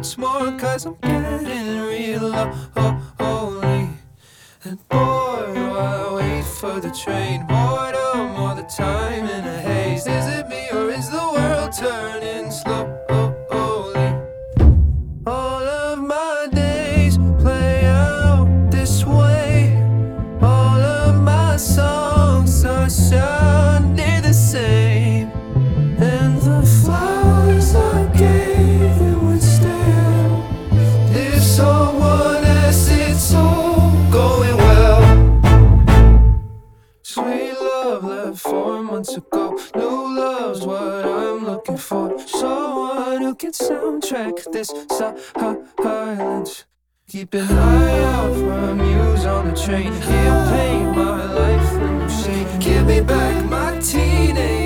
much more, 'cause I'm getting real lonely. And boy, do I wait for the train. Boredom all the time in a haze. Is it me or is the world turning slowly? All of my days play out this way. All of my songs are sounding the same. And the flowers I gave you would stand if someone asked, it's all going well. Sweet love left 4 months ago. New love's what I'm looking for. Someone who can soundtrack this silence. Keep an eye out for a muse on the train. He'll paint my life in shade. Give me back my teenage